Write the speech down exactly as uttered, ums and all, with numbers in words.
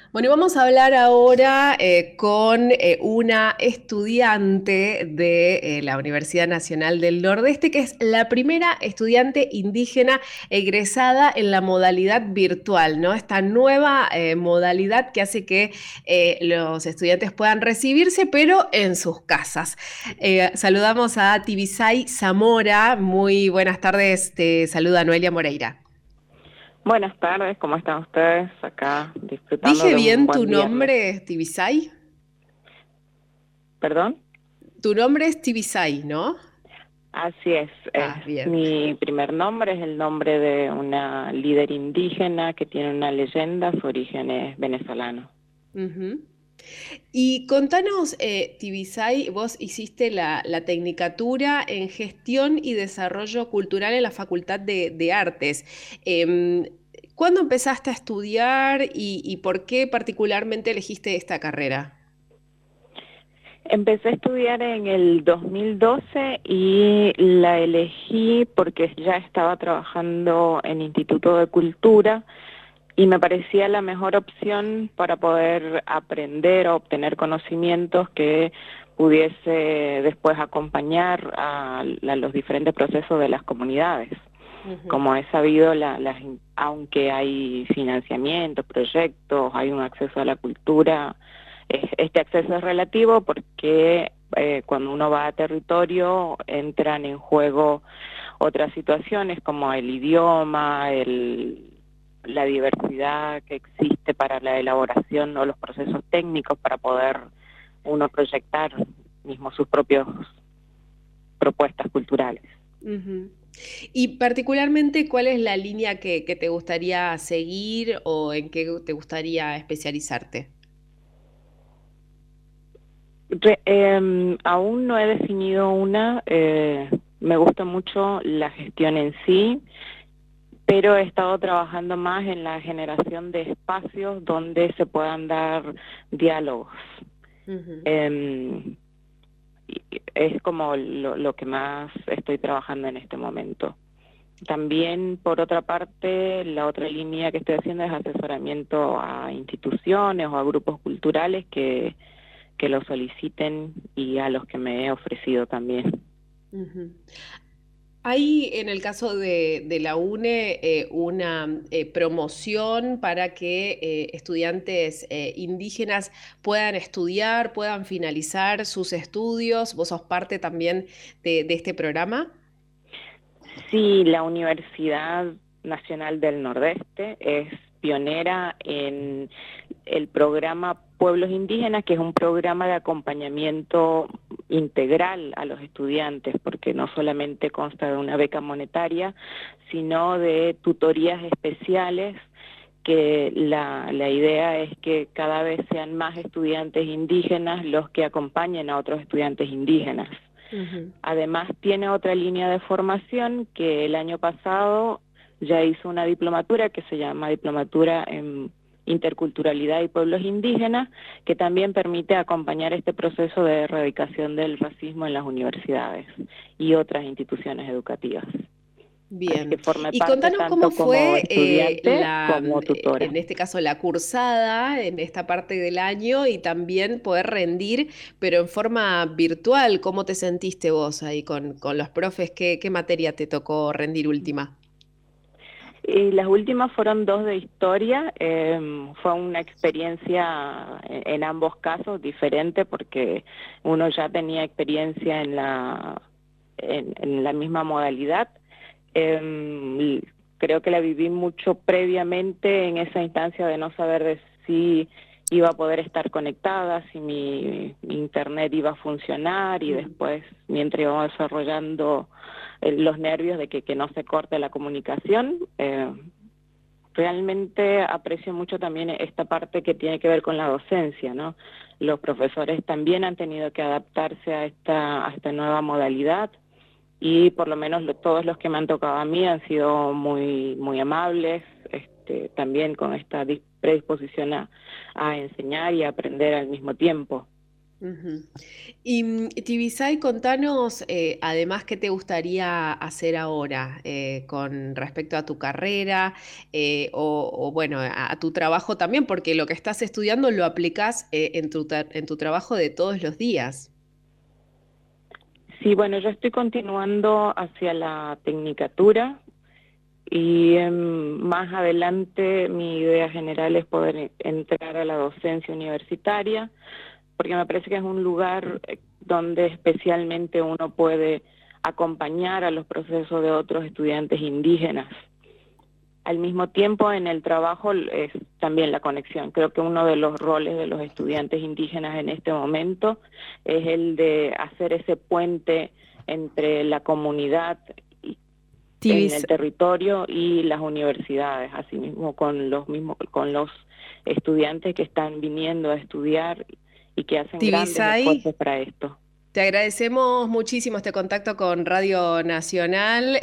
Bueno, y vamos a hablar ahora eh, con eh, una estudiante de eh, la Universidad Nacional del Nordeste, que es la primera estudiante indígena egresada en la modalidad virtual, ¿no? Esta nueva eh, modalidad que hace que eh, los estudiantes puedan recibirse, pero en sus casas. Eh, saludamos a Tibisay Zamora. Muy buenas tardes. Te saluda Noelia Moreira. Buenas tardes, ¿cómo están ustedes? Acá disfrutando ¿Dije de un bien tu buen viernes. nombre, Tibisay? ¿Perdón? Tu nombre es Tibisay, ¿no? Así es, es Ah, bien. mi primer nombre, es el nombre de una líder indígena que tiene una leyenda, su origen es venezolano. Ujú. Y contanos, eh, Tibisay, vos hiciste la, la tecnicatura en gestión y desarrollo cultural en la Facultad de, de Artes. Em, ¿cuándo empezaste a estudiar y, y por qué particularmente elegiste esta carrera? Empecé a estudiar en el dos mil doce y la elegí porque ya estaba trabajando en Instituto de Cultura y me parecía la mejor opción para poder aprender o obtener conocimientos que pudiese después acompañar a, a los diferentes procesos de las comunidades. Ujú. Como he sabido, la, las, aunque hay financiamiento, proyectos, hay un acceso a la cultura, es- este acceso es relativo porque eh, cuando uno va a territorio entran en juego otras situaciones como el idioma, el, la diversidad que existe para la elaboración o los procesos técnicos para poder uno proyectar mismo sus propias propuestas culturales. Ujú. Y particularmente, ¿cuál es la línea que, que te gustaría seguir o en qué te gustaría especializarte? Re- em, aún no he definido una, eh, me gusta mucho la gestión en sí, pero he estado trabajando más en la generación de espacios donde se puedan dar diálogos. Ujú. Em, y es como lo, lo que más estoy trabajando en este momento. También, por otra parte, la otra línea que estoy haciendo es asesoramiento a instituciones o a grupos culturales que, que lo soliciten y a los que me he ofrecido también. Ujú. Hay en el caso de, de la UNE eh, una eh, promoción para que eh, estudiantes eh, indígenas puedan estudiar, puedan finalizar sus estudios. ¿Vos sos parte también de, de este programa? Sí, la Universidad Nacional del Nordeste es pionera en el programa Pueblos Indígenas, que es un programa de acompañamiento integral a los estudiantes, porque no solamente consta de una beca monetaria, sino de tutorías especiales que la, la idea es que cada vez sean más estudiantes indígenas los que acompañen a otros estudiantes indígenas. Ujú. Además, tiene otra línea de formación que el año pasado ya hizo una diplomatura que se llama Diplomatura en Interculturalidad y Pueblos Indígenas, que también permite acompañar este proceso de erradicación del racismo en las universidades y otras instituciones educativas. Así que Bien. formé Y parte contanos cómo tanto como fue eh, estudiante la, como eh, tutora. en este caso, la cursada en esta parte del año y también poder rendir, pero en forma virtual. ¿Cómo te sentiste vos ahí con, con los profes? ¿Qué, qué materia te tocó rendir última? Y las últimas fueron dos de historia. Eh, fue una experiencia en, en ambos casos diferente porque uno ya tenía experiencia en la, en, en la misma modalidad. Eh, creo que la viví mucho previamente en esa instancia de no saber de si iba a poder estar conectada, si mi internet iba a funcionar y Mm. después, mientras iba desarrollando eh, los nervios de que, que no se corte la comunicación. Eh, realmente aprecio mucho también esta parte que tiene que ver con la docencia, ¿no? Los profesores también han tenido que adaptarse a esta, a esta nueva modalidad y por lo menos lo, todos los que me han tocado a mí han sido muy, muy amables, este, también con esta dis- predisposición a, a enseñar y a aprender al mismo tiempo. Ujú. Y mm, Tibisay, contanos, eh, además, qué te gustaría hacer ahora eh, con respecto a tu carrera eh, o, o, bueno, a, a tu trabajo también, porque lo que estás estudiando lo aplicás eh, en tu, tra- en tu trabajo de todos los días. Sí, bueno, yo estoy continuando hacia la tecnicatura y em, más adelante mi idea general es poder e- entrar a la docencia universitaria, porque me parece que es un lugar eh, donde especialmente uno puede acompañar a los procesos de otros estudiantes indígenas. Al mismo tiempo, en el trabajo es también la conexión. Creo que uno de los roles de los estudiantes indígenas en este momento es el de hacer ese puente entre la comunidad en Tibis- el territorio y las universidades, así mismo con los mismos, con los estudiantes que están viniendo a estudiar y que hacen grandes Tibisay, esfuerzos para esto. te agradecemos muchísimo este contacto con Radio Nacional.